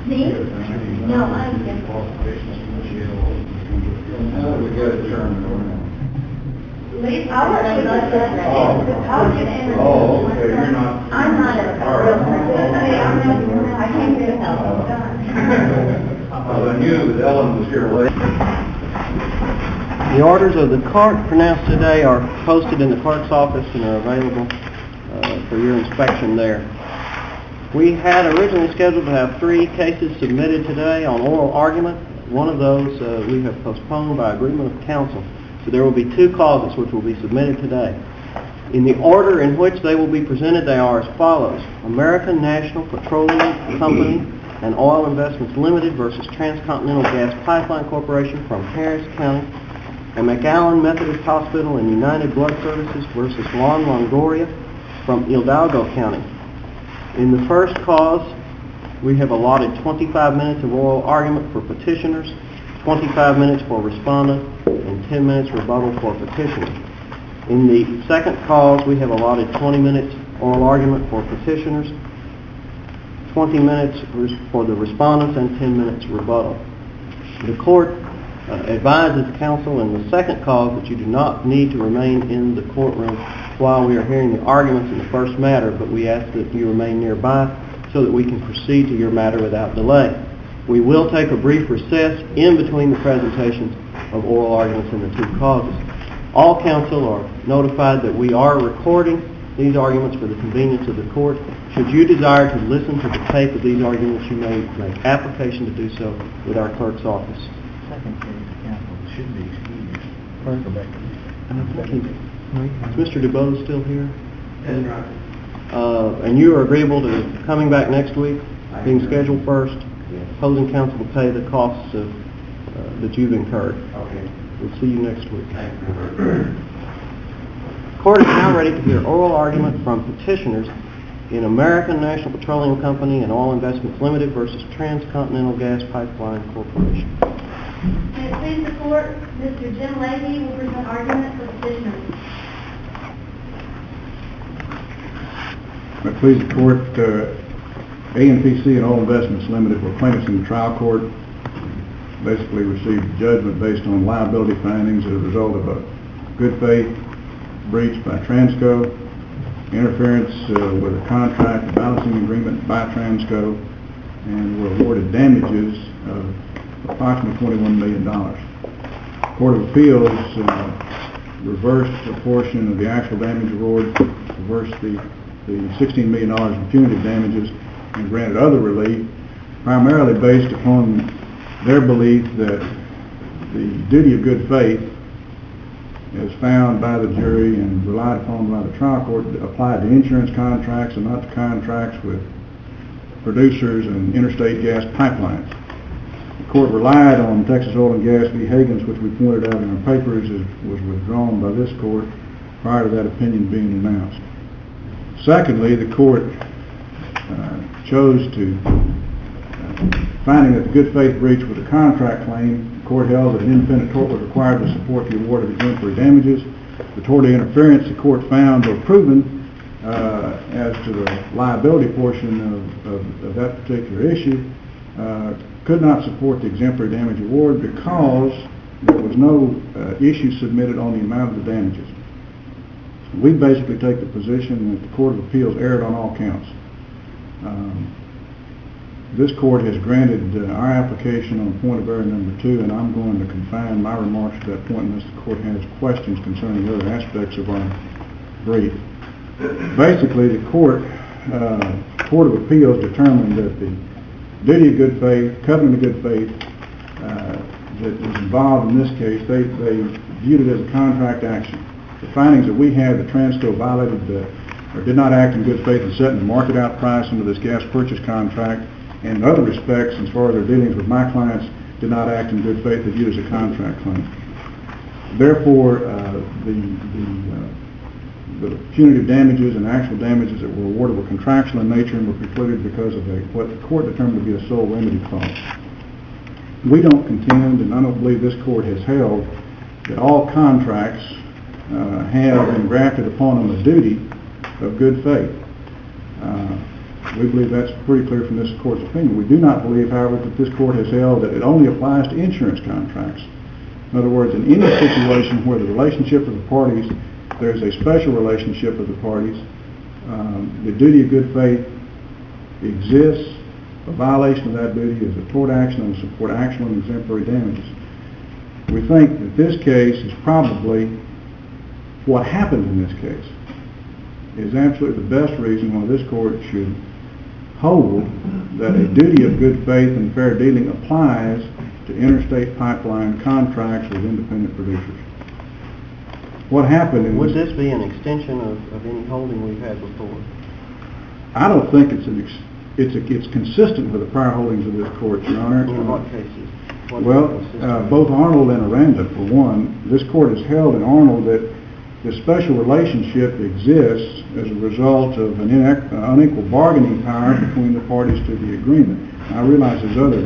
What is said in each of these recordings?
Me? No, I'm different. We got a term. I'll work with I'll get in. Oh, okay, you're not. I'm not a real person. I can't get help. I'm done. I knew that Ellen was here late. The orders of the court pronounced today are posted in the clerk's office and are available for your inspection there. We had originally scheduled to have 3 cases submitted today on oral argument. One of those we have postponed by agreement of counsel. So there will be 2 causes which will be submitted today. In the order in which they will be presented, they are as follows. American National Petroleum Company and Oil Investments Limited versus Transcontinental Gas Pipeline Corporation from Harris County, and McAllen Methodist Hospital and United Blood Services versus Juan Longoria from Hidalgo County. In the first cause, we have allotted 25 minutes of oral argument for petitioners, 25 minutes for respondent, and 10 minutes rebuttal for petitioner. In the second cause, we have allotted 20 minutes oral argument for petitioners, 20 minutes for the respondents, and 10 minutes rebuttal. The court advises counsel in the second cause that you do not need to remain in the courtroom while we are hearing the arguments in the first matter, but we ask that you remain nearby so that we can proceed to your matter without delay. We will take a brief recess in between the presentations of oral arguments in the 2 causes. All counsel are notified that we are recording these arguments for the convenience of the court. Should you desire to listen to the tape of these arguments, you may make application to do so with our clerk's office. Second case, counsel should be excused. Is Mr. DeBose still here? That's right. And you are agreeable to coming back next week, being scheduled first? Yes. Opposing counsel will pay the costs that you've incurred. Okay. We'll see you next week. Thank you. Court is now ready to hear oral argument from petitioners in American National Petroleum Company and Oil Investments Limited versus Transcontinental Gas Pipeline Corporation. May it please the court, Mr. Jim Leahy will present argument for petitioners. May it please the court, ANPC and Oil Investments Limited were plaintiffs in the trial court. Basically received judgment based on liability findings as a result of a good faith breach by Transco, interference with a contract, a balancing agreement by Transco, and were awarded damages of approximately $21 million. The Court of Appeals reversed a portion of the actual damage award, reversed the $16 million in punitive damages, and granted other relief, primarily based upon their belief that the duty of good faith, as found by the jury and relied upon by the trial court, applied to insurance contracts and not to contracts with producers and interstate gas pipelines. The court relied on Texas Oil and Gas v. Higgins, which we pointed out in our papers, was withdrawn by this court prior to that opinion being announced. Secondly, the court chose to, finding that the good faith breach was a contract claim, the court held that an independent tort was required to support the award of exemplary damages. The tort of interference, the court found or proven as to the liability portion of that particular issue, could not support the exemplary damage award because there was no issue submitted on the amount of the damages. We basically take the position that the Court of Appeals erred on all counts. This court has granted our application on point of error number 2, and I'm going to confine my remarks to that point unless the court has questions concerning other aspects of our brief. Basically, the Court of Appeals determined that the duty of good faith, covenant of good faith, that was involved in this case, they viewed it as a contract action. The findings that we had that Transco violated or did not act in good faith in setting the market out price under this gas purchase contract, and in other respects, as far as their dealings with my clients, did not act in good faith, they viewed as a contract claim. Therefore, the punitive damages and actual damages that were awarded were contractual in nature and were precluded because of what the court determined to be a sole remedy clause. We don't contend, and I don't believe this court has held, that all contracts have engrafted upon them a duty of good faith. We believe that's pretty clear from this court's opinion. We do not believe, however, that this court has held that it only applies to insurance contracts. In other words, in any situation where the relationship of the parties, there's a special relationship of the parties, the duty of good faith exists. A violation of that duty is a tort action and will support actual and exemplary damages. We think that this case is probably what happened in this case is absolutely the best reason why this court should hold that a duty of good faith and fair dealing applies to interstate pipeline contracts with independent producers. What happened in Would this be an extension of any holding we've had before? I don't think it's consistent with the prior holdings of this court, Your Honor. In what cases? Both Arnold and Aranda, for one, this court has held in Arnold that the special relationship exists as a result of an unequal bargaining power between the parties to the agreement. I realize there's other,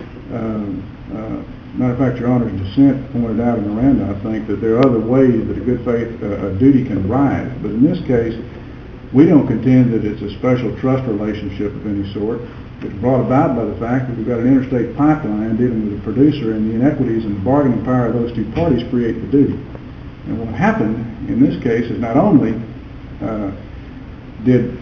matter of fact, Your Honor's dissent pointed out in Aranda, I think, that there are other ways that a good faith duty can arise. But in this case, we don't contend that it's a special trust relationship of any sort. It's brought about by the fact that we've got an interstate pipeline dealing with a producer, and the inequities in the bargaining power of those two parties create the duty. And what happened in this case is not only did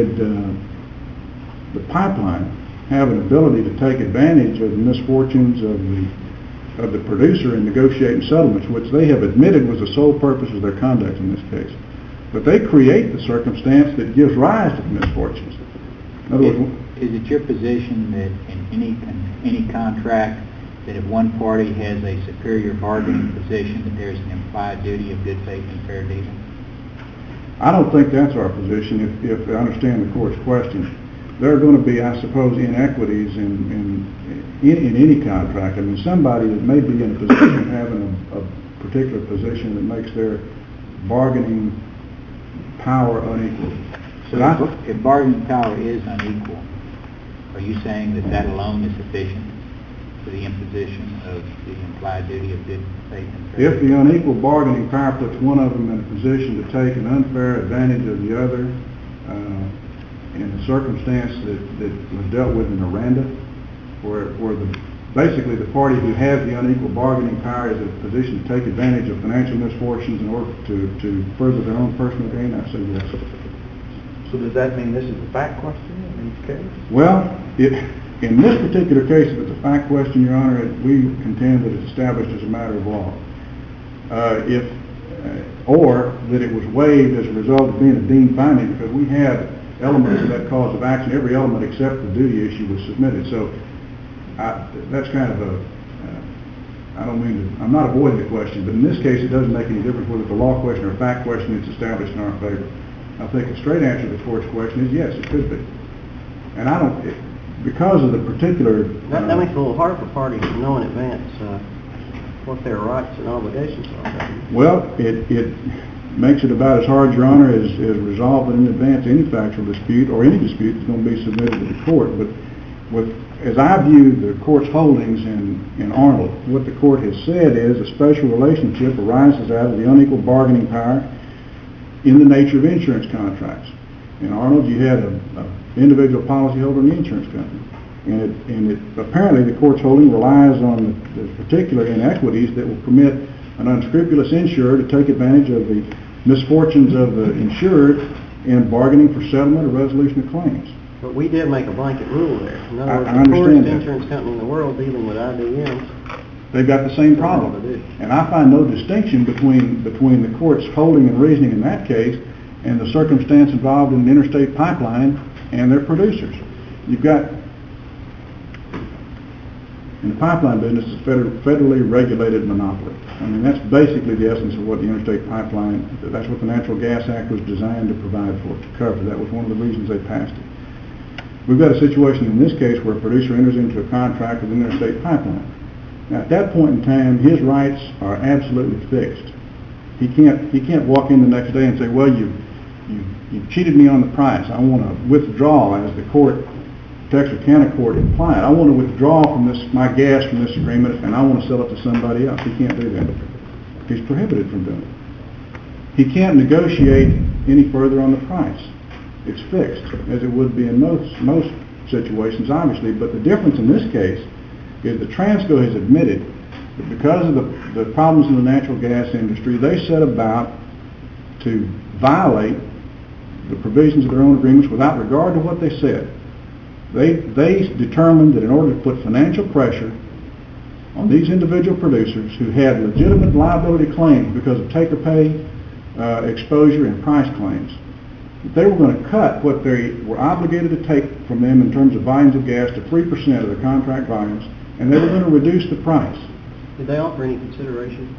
the pipeline have an ability to take advantage of the misfortunes of the producer in negotiating settlements, which they have admitted was the sole purpose of their conduct in this case, but they create the circumstance that gives rise to the misfortunes. In other words, is it your position that in any contract that if one party has a superior bargaining position that there's an implied duty of good faith and fair dealing? I don't think that's our position. If I understand the court's question, there are going to be, I suppose, inequities in any contract. I mean, somebody that may be in a position of having a particular position that makes their bargaining power unequal. So if bargaining power is unequal, are you saying that alone is sufficient for the imposition of the implied duty of good faith and fair dealing? If the unequal bargaining power puts one of them in a position to take an unfair advantage of the other, in a circumstance that was dealt with in Aranda, where basically the party who has the unequal bargaining power is in a position to take advantage of financial misfortunes in order to further their own personal gain, I say yes. So does that mean this is a fact question in each case? Well, in this particular case, if it's a fact question, Your Honor, we contend that it's established as a matter of law. Or that it was waived as a result of being a deemed finding, because we have elements of that cause of action. Every element except the duty issue was submitted. So that's kind of I'm not avoiding the question, but in this case it doesn't make any difference whether it's a law question or a fact question. It's established in our favor. I think a straight answer to the court's question is yes, it could be. And because of the particular... That makes it a little hard for parties to know in advance what their rights and obligations are. Well, it makes it about as hard, Your Honor, as resolving in advance any factual dispute or any dispute that's going to be submitted to the court. But as I view the court's holdings in Arnold, what the court has said is a special relationship arises out of the unequal bargaining power in the nature of insurance contracts. In Arnold, you had an individual policyholder in the insurance company. And apparently the court's holding relies on the particular inequities that will permit an unscrupulous insurer to take advantage of the misfortunes of the insured in bargaining for settlement or resolution of claims. But we did make a blanket rule there. In other words, I the poorest understand that. insurance company in the world dealing with IBM, they've got the same problem. And I find no distinction between the court's holding and reasoning in that case and the circumstance involved in an interstate pipeline and their producers. You've got, in the pipeline business, it's federally regulated monopoly. I mean, that's basically the essence of what the interstate pipeline, that's what the Natural Gas Act was designed to provide for, to cover. That was one of the reasons they passed it. We've got a situation in this case where a producer enters into a contract with an interstate pipeline. Now, at that point in time, his rights are absolutely fixed. He can't walk in the next day and say, well, you cheated me on the price. I want to withdraw, as the court, Texarkana court implied. I want to withdraw from my gas from this agreement, and I want to sell it to somebody else. He can't do that. He's prohibited from doing it. He can't negotiate any further on the price. It's fixed, as it would be in most situations, obviously. But the difference in this case is that Transco has admitted that because of the problems in the natural gas industry, they set about to violate the provisions of their own agreements without regard to what they said. They determined that in order to put financial pressure on these individual producers who had legitimate liability claims because of take-or-pay exposure and price claims, that they were going to cut what they were obligated to take from them in terms of volumes of gas to 3% of the contract volumes, and they were going to reduce the price. Did they offer any consideration?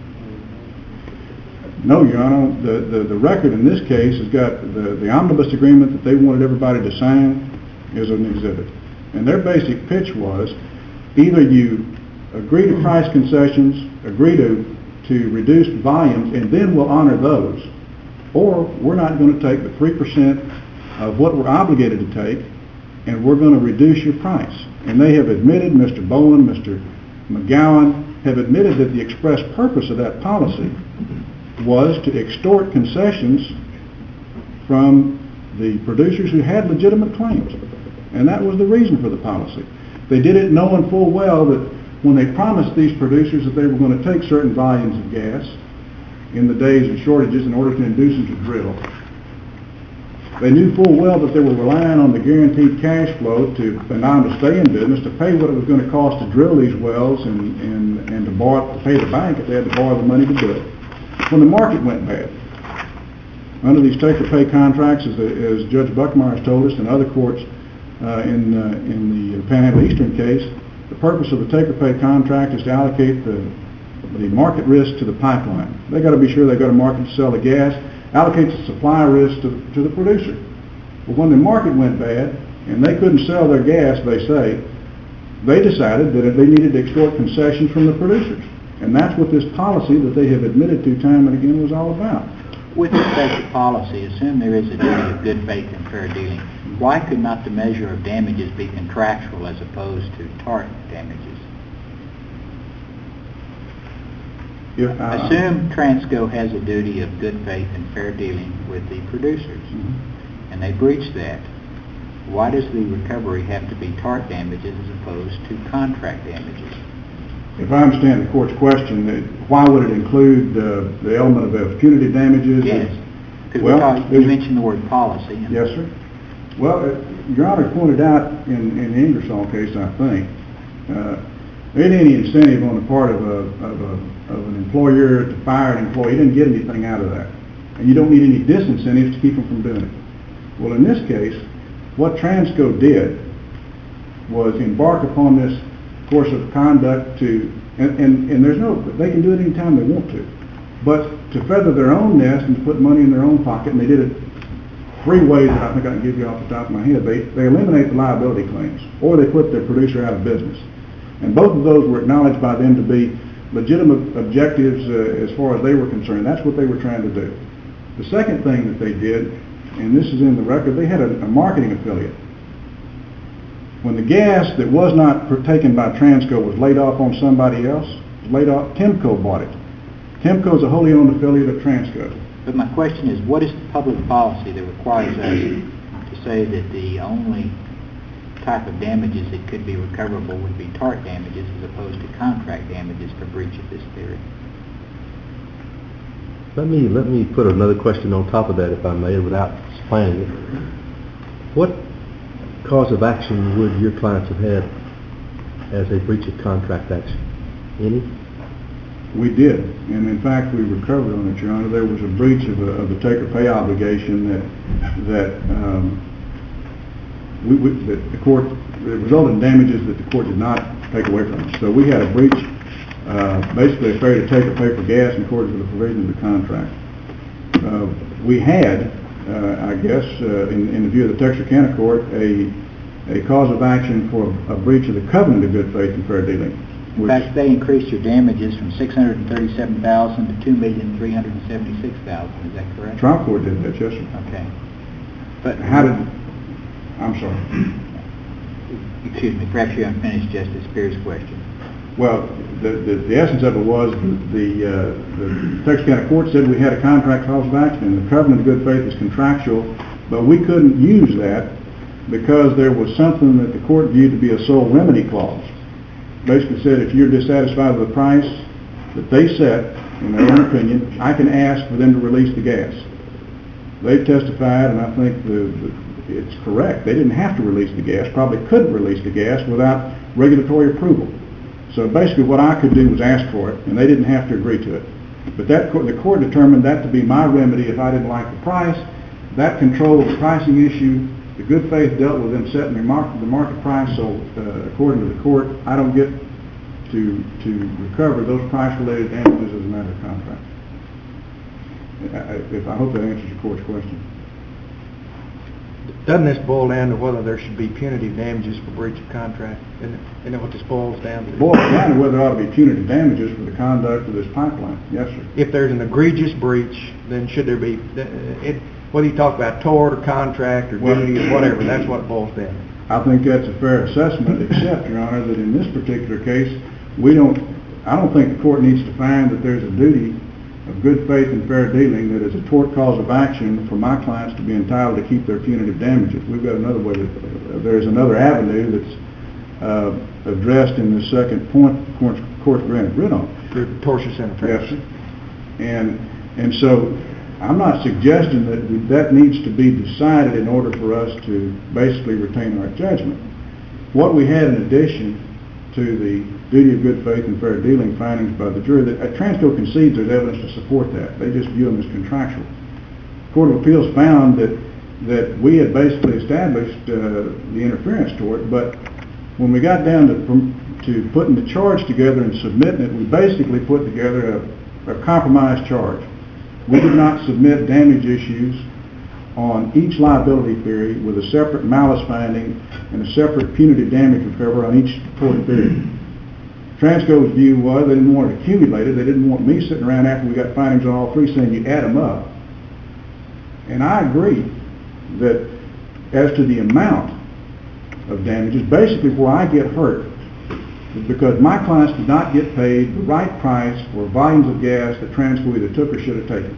No, Your Honor. The record in this case has got the omnibus agreement that they wanted everybody to sign is an exhibit. And their basic pitch was either you agree to price concessions, agree to reduce volumes, and then we'll honor those, or we're not going to take the 3% of what we're obligated to take, and we're going to reduce your price. And they have admitted, Mr. Bowen, Mr. McGowan, have admitted that the express purpose of that policy was to extort concessions from the producers who had legitimate claims. And that was the reason for the policy. They did it knowing full well that when they promised these producers that they were going to take certain volumes of gas in the days of shortages in order to induce them to drill, they knew full well that they were relying on the guaranteed cash flow to allow them to stay in business, to pay what it was going to cost to drill these wells and to pay the bank if they had to borrow the money to do it. When the market went bad, under these take-or-pay contracts, as Judge Buckmeyer has told us and other courts in the Panhandle Eastern case, the purpose of the take-or-pay contract is to allocate the market risk to the pipeline. They got to be sure they got a market to sell the gas, allocates the supply risk to the producer. But when the market went bad and they couldn't sell their gas, they say, they decided that they needed to extort concessions from the producers. And that's what this policy that they have admitted to time and again was all about. With respect to policy, assume there is a duty of good faith and fair dealing. Why could not the measure of damages be contractual as opposed to tort damages? Assume Transco has a duty of good faith and fair dealing with the producers, and they breach that. Why does the recovery have to be tort damages as opposed to contract damages? If I understand the court's question, why would it include the element of punitive damages? Yes, because you mentioned the word policy. Yes, sir. Well, Your Honor pointed out in the Ingersoll case, I think, there ain't any incentive on the part of an employer to fire an employee. You didn't get anything out of that. And you don't need any disincentives to keep them from doing it. Well, in this case, what Transco did was embark upon this course of conduct and there's they can do it anytime they want to, but to feather their own nest and to put money in their own pocket, and they did it three ways that I think I can give you off the top of my head. They eliminate the liability claims, or they put their producer out of business. And both of those were acknowledged by them to be legitimate objectives as far as they were concerned. That's what they were trying to do. The second thing that they did, and this is in the record, they had a marketing affiliate. When the gas that was not taken by Transco was laid off on somebody else, Temco bought it. Temco is a wholly owned affiliate of Transco. But my question is, what is the public policy that requires us to say that the only type of damages that could be recoverable would be tort damages as opposed to contract damages for breach of this theory? Let me put another question on top of that, if I may, without explaining it. What cause of action would your clients have had as a breach of contract action? Any? We did, and in fact we recovered on it, Your Honor. There was a breach of the take-or-pay obligation that the court, it resulted in damages that the court did not take away from us. So we had a breach, basically a failure to take or pay for gas in accordance with the provision of the contract. We had, I guess, in the view of the Texarkana court, a cause of action for a breach of the covenant of good faith and fair dealing. In fact, they increased your damages from $637,000 to $2,376,000. Is that correct? Trial court did that, yes, sir. Okay. But how did? I'm sorry. Excuse me. Perhaps you haven't finished Justice Spears' question. Well, the essence of it was the Texarkana court said we had a contract cause of action, and the covenant of good faith is contractual, But we couldn't use that because there was something that the court viewed to be a sole remedy clause. Basically said if you're dissatisfied with the price that they set, in their own opinion, I can ask for them to release the gas. They testified, and I think it's correct, they didn't have to release the gas, probably couldn't release the gas without regulatory approval. So basically what I could do was ask for it, and they didn't have to agree to it. But the court determined that to be my remedy if I didn't like the price. That controlled the pricing issue. The good faith dealt with them setting the market price, so according to the court, I don't get to recover those price-related damages as a matter of contract. I hope that answers your court's question. Doesn't this boil down to whether there should be punitive damages for breach of contract? Isn't that what this boils down to? It boils down to whether there ought to be punitive damages for the conduct of this pipeline. Yes, sir. If there's an egregious breach, then should there be, whether you talk about tort or contract or duty or whatever, that's what it boils down to. I think that's a fair assessment, except, Your Honor, that in this particular case, I don't think the court needs to find that there's a duty of good faith and fair dealing that is a tort cause of action for my clients to be entitled to keep their punitive damages. We've got another way there's another avenue that's addressed in the second point the court granted writ on. For tortious interference. Yes, sir. And so I'm not suggesting that needs to be decided in order for us to basically retain our judgment. What we had in addition to the duty of good faith and fair dealing findings by the jury, that Transco concedes there's evidence to support that. They just view them as contractual. The Court of Appeals found that we had basically established the interference tort, but when we got down to putting the charge together and submitting it, we basically put together a compromised charge. We did not submit damage issues on each liability theory with a separate malice finding and a separate punitive damage recovery on each tort theory. Transco's view was they didn't want it accumulated. They didn't want me sitting around after we got findings on all three saying you add them up. And I agree that as to the amount of damages, basically where I get hurt is because my clients did not get paid the right price for volumes of gas that Transco either took or should have taken.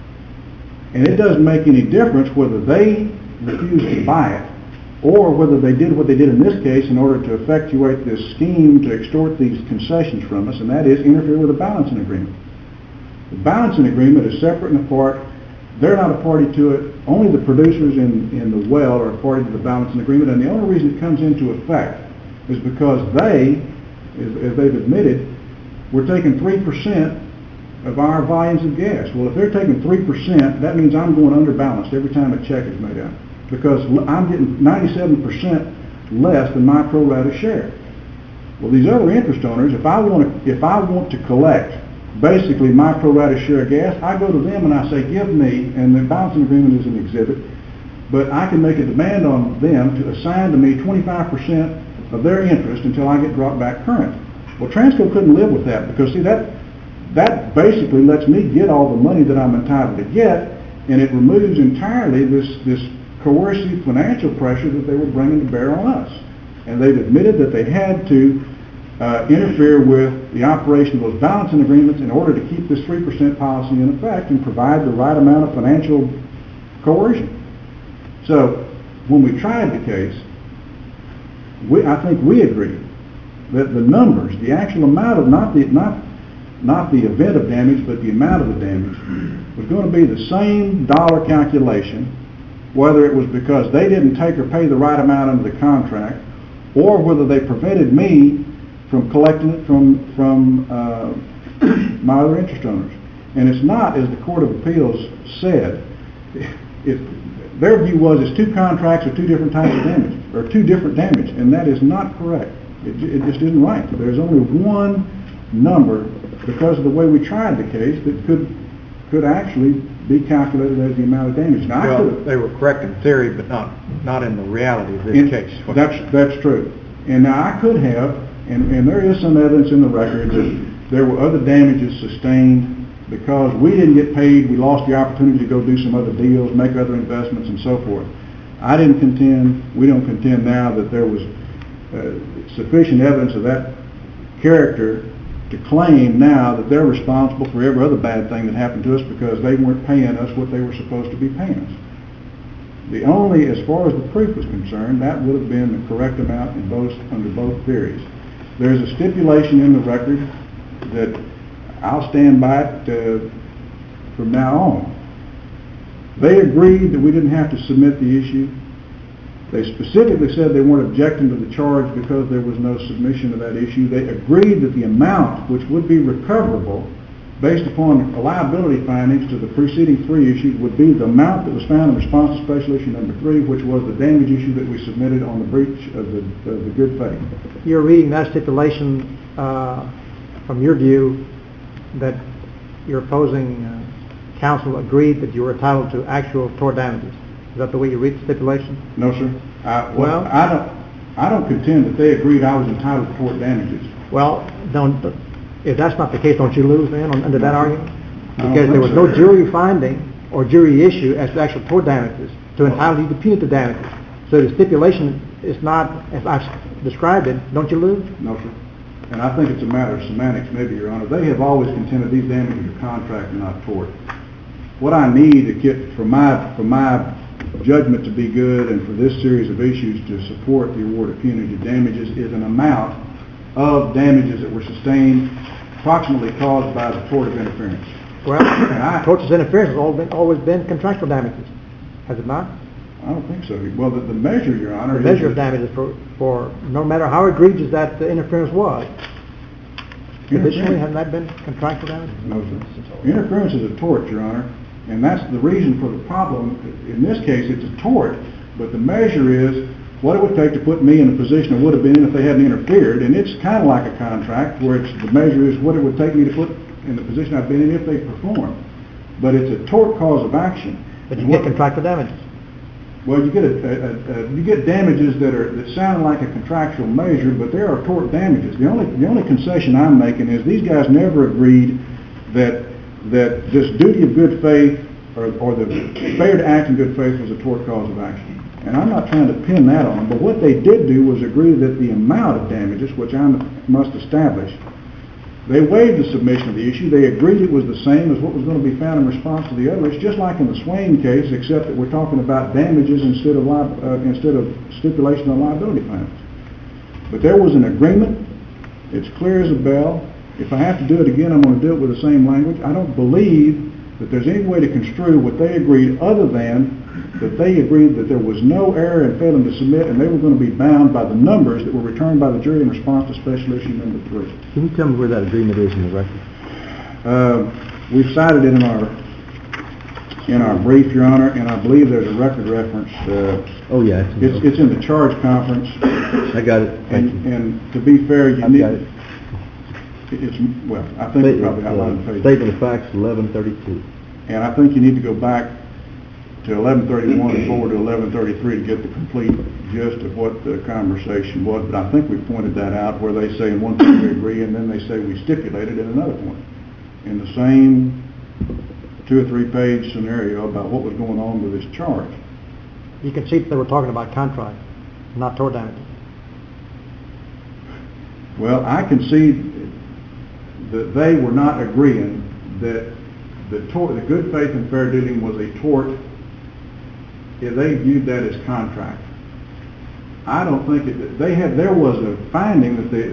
And it doesn't make any difference whether they refused to buy it or whether they did what they did in this case in order to effectuate this scheme to extort these concessions from us, and that is interfere with the balancing agreement. The balancing agreement is separate and apart. They're not a party to it. Only the producers in the well are a party to the balancing agreement, and the only reason it comes into effect is because they, as they've admitted, were taking 3% of our volumes of gas. Well, if they're taking 3%, that means I'm going underbalanced every time a check is made out, because I'm getting 97% less than my pro rata share. Well, these other interest owners, if I want to collect basically my pro rata share of gas, I go to them and I say, give me, and the balancing agreement is an exhibit, but I can make a demand on them to assign to me 25% of their interest until I get brought back current. Well, Transco couldn't live with that, because see, that basically lets me get all the money that I'm entitled to get, and it removes entirely this coercive financial pressure that they were bringing to bear on us. And they've admitted that they had to interfere with the operation of those balancing agreements in order to keep this 3% policy in effect and provide the right amount of financial coercion. So when we tried the case, I think we agreed that the numbers, the actual amount of not the event of damage, but the amount of the damage was going to be the same dollar calculation, whether it was because they didn't take or pay the right amount under the contract, or whether they prevented me from collecting it from my other interest owners. And it's not, as the Court of Appeals said, their view was it's two contracts or two different types of damage, or two different damage, and that is not correct. It just isn't right. There's only one number, because of the way we tried the case, that could actually be calculated as the amount of damage. Now, they were correct in theory, but not in the reality of this case. That's true. And now I could have, and there is some evidence in the record that there were other damages sustained because we didn't get paid, we lost the opportunity to go do some other deals, make other investments, and so forth. I didn't contend, we don't contend now that there was sufficient evidence of that character to claim now that they're responsible for every other bad thing that happened to us because they weren't paying us what they were supposed to be paying us. The only, as far as the proof was concerned, that would have been the correct amount in under both theories. There's a stipulation in the record that I'll stand by it from now on. They agreed that we didn't have to submit the issue. They specifically said they weren't objecting to the charge because there was no submission of that issue. They agreed that the amount which would be recoverable based upon liability findings to the preceding 3 issues would be the amount that was found in response to special issue number 3, which was the damage issue that we submitted on the breach of the good faith. You're reading that stipulation from your view that your opposing counsel agreed that you were entitled to actual tort damages. Is that the way you read the stipulation? No, sir. I don't contend that they agreed I was entitled to tort damages. Well, if that's not the case, don't you lose then under that argument? I don't Because there was think so. no jury finding or jury issue as to actual tort damages to entitle you to punitive damages. So the stipulation is not as I've described it. Don't you lose? No, sir. And I think it's a matter of semantics, maybe, Your Honor. They have always contended these damages are contract and not tort. What I need to get for my judgment to be good and for this series of issues to support the award of punitive damages is an amount of damages that were sustained approximately caused by the tort of interference. Well, tortious interference has always been contractual damages, has it not? I don't think so. Well, the measure, Your Honor, The measure of damages for no matter how egregious that the interference was. Traditionally, hasn't that been contractual damages? No, sir. Interference is a tort, Your Honor, and that's the reason for the problem. In this case, it's a tort, but the measure is what it would take to put me in the position I would have been in if they hadn't interfered, and it's kind of like a contract where the measure is what it would take me to put in the position I've been in if they performed. But it's a tort cause of action. But you get contractual damages. Well, you get damages that sound like a contractual measure, but there are tort damages. The only concession I'm making is these guys never agreed that this duty of good faith or the failure to act in good faith was a tort cause of action. And I'm not trying to pin that on them, but what they did do was agree that the amount of damages, which I must establish, they waived the submission of the issue. They agreed it was the same as what was going to be found in response to the other. It's just like in the Swain case, except that we're talking about damages instead of stipulation on liability claims. But there was an agreement. It's clear as a bell. If I have to do it again, I'm going to do it with the same language. I don't believe that there's any way to construe what they agreed other than that they agreed that there was no error in failing to submit and they were going to be bound by the numbers that were returned by the jury in response to special issue number 3. Can you tell me where that agreement is in the record? We've cited it in our brief, Your Honor, and I believe there's a record reference. Oh yeah, it's in the charge conference. I got it. Thank you. And to be fair, I've got it. I think we probably outlined the page. Statement of facts 1132. And I think you need to go back to 1131 and forward to 1133 to get the complete gist of what the conversation was. But I think we pointed that out where they say in one point we agree and then they say we stipulated in another point. In the same 2 or 3 page scenario about what was going on with this charge. You can see that they were talking about contract, not tort damages. Well, I can see that they were not agreeing that the good faith and fair dealing was a tort if they viewed that as contract. I don't think there was a finding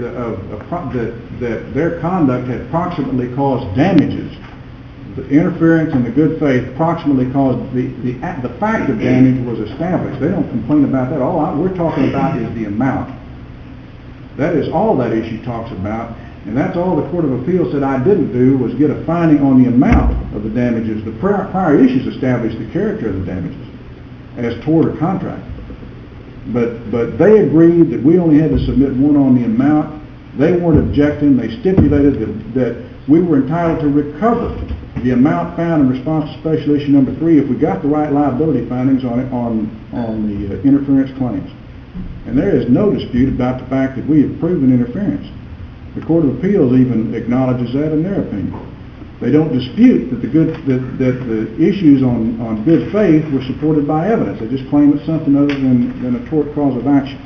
that their conduct had proximately caused damages. The interference in the good faith proximately caused the fact of damage was established. They don't complain about that. All we're talking about is the amount. That is all that issue talks about, and that's all the Court of Appeals said I didn't do was get a finding on the amount of the damages. The prior issues established the character of the damages as tort or contract. But they agreed that we only had to submit one on the amount. They weren't objecting. They stipulated that we were entitled to recover the amount found in response to special issue number 3 if we got the right liability findings on the interference claims. And there is no dispute about the fact that we have proven interference. The Court of Appeals even acknowledges that in their opinion. They don't dispute that the issues on good faith were supported by evidence. They just claim it's something other than a tort cause of action.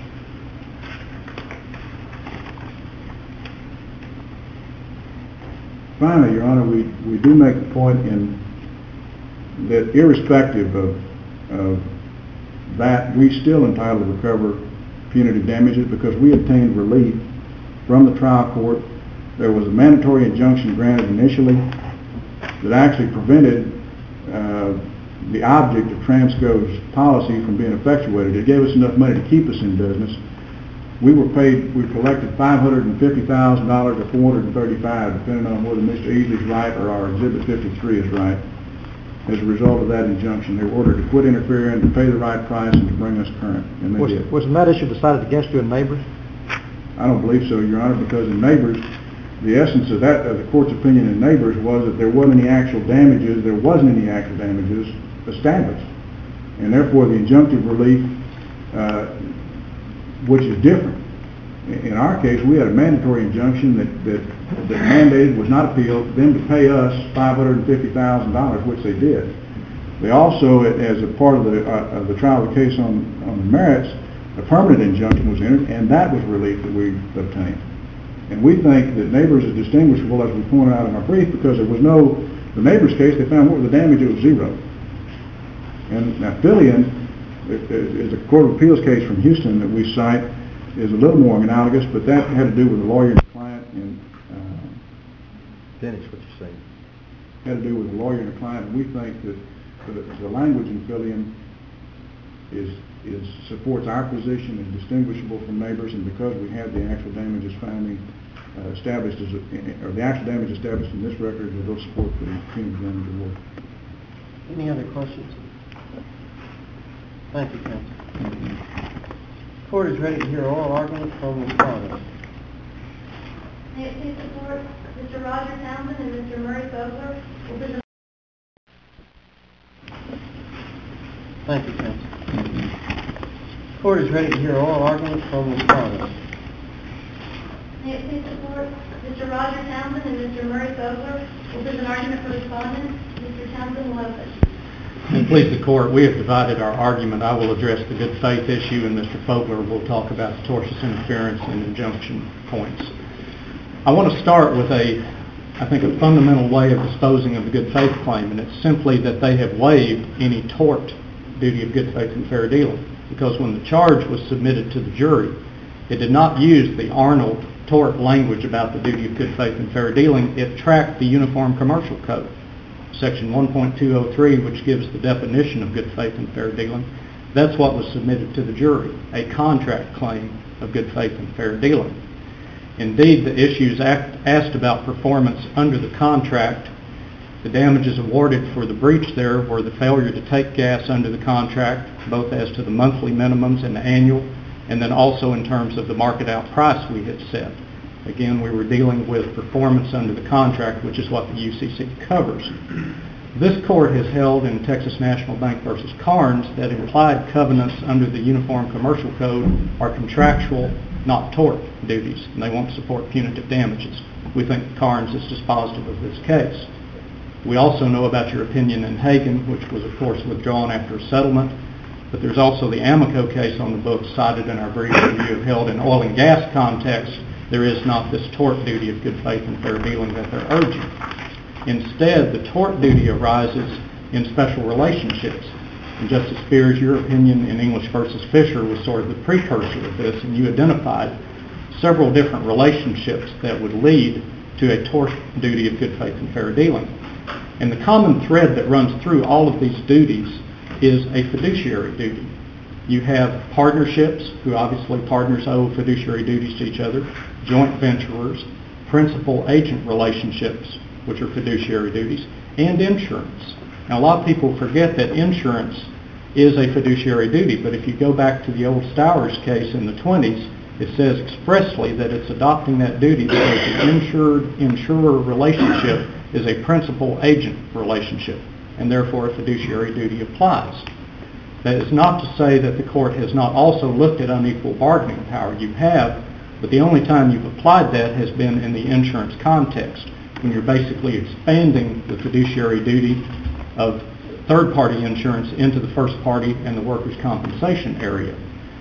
Finally, Your Honor, we do make the point that irrespective of that we still entitled to recover punitive damages because we obtained relief from the trial court. There was a mandatory injunction granted initially that actually prevented the object of Transco's policy from being effectuated. It gave us enough money to keep us in business. We collected $550,000 or $435,000, depending on whether Mr. Easley's right or our Exhibit 53 is right. As a result of that injunction, they were ordered to quit interfering, to pay the right price, and to bring us current, and they did. Was that issue decided against you in Neighbors? I don't believe so, Your Honor, because in Neighbors, the essence of the court's opinion in Neighbors was that there wasn't any actual damages established, and therefore the injunctive relief, which is different. In our case, we had a mandatory injunction that mandated, was not appealed, them to pay us $550,000, which they did. They also, as a part of the trial of the case on the merits, a permanent injunction was entered, and that was relief that we obtained. And we think that Neighbors is distinguishable, as we pointed out in our brief, because there was the Neighbors case, they found what was the damage, it was zero. And now Fillion is a Court of Appeals case from Houston that we cite, is a little more analogous, but that had to do with a lawyer and a client, and Finish what you're saying. had to do with a lawyer and a client, and we think that the language in Fillion supports our position and distinguishable from Neighbors, and because we have the actual damages finding established the actual damage established in this record, it will support the punitive damage award. Any other questions? Thank you, counsel. Court is ready to hear oral argument from the respondents. May it please the court, Mr. Roger Townsend and Mr. Murray Fogler will present. Thank you, counsel. Court is ready to hear oral argument from the respondents. May it please the court, Mr. Roger Townsend and Mr. Murray Fogler will present argument for respondents. Mr. Townsend will open. Please the court, we have divided our argument. I will address the good faith issue, and Mr. Fogler will talk about the tortious interference and injunction points. I want to start with a fundamental way of disposing of the good faith claim, and it's simply that they have waived any tort duty of good faith and fair dealing, because when the charge was submitted to the jury, it did not use the Arnold tort language about the duty of good faith and fair dealing. It tracked the Uniform Commercial Code, Section 1.203, which gives the definition of good faith and fair dealing. That's what was submitted to the jury, a contract claim of good faith and fair dealing. Indeed, the issues asked about performance under the contract, the damages awarded for the breach there were the failure to take gas under the contract, both as to the monthly minimums and the annual, and then also in terms of the market out price we had set. Again, we were dealing with performance under the contract, which is what the UCC covers. This court has held in Texas National Bank versus Carnes that implied covenants under the Uniform Commercial Code are contractual, not tort duties, and they won't support punitive damages. We think Carnes is dispositive of this case. We also know about your opinion in Hagen, which was, of course, withdrawn after a settlement, but there's also the Amico case on the books cited in our brief review held in oil and gas context. There is not this tort duty of good faith and fair dealing that they're urging. Instead, the tort duty arises in special relationships. And Justice Spears, your opinion in English versus Fisher was sort of the precursor of this, and you identified several different relationships that would lead to a tort duty of good faith and fair dealing. And the common thread that runs through all of these duties is a fiduciary duty. You have partnerships, who obviously partners owe fiduciary duties to each other, joint venturers, principal-agent relationships, which are fiduciary duties, and insurance. Now, a lot of people forget that insurance is a fiduciary duty, but if you go back to the old Stowers case in the 20s, it says expressly that it's adopting that duty because the insurer relationship is a principal-agent relationship, and therefore a fiduciary duty applies. That is not to say that the court has not also looked at unequal bargaining power. You have, but the only time you've applied that has been in the insurance context, when you're basically expanding the fiduciary duty of third-party insurance into the first-party and the workers' compensation area.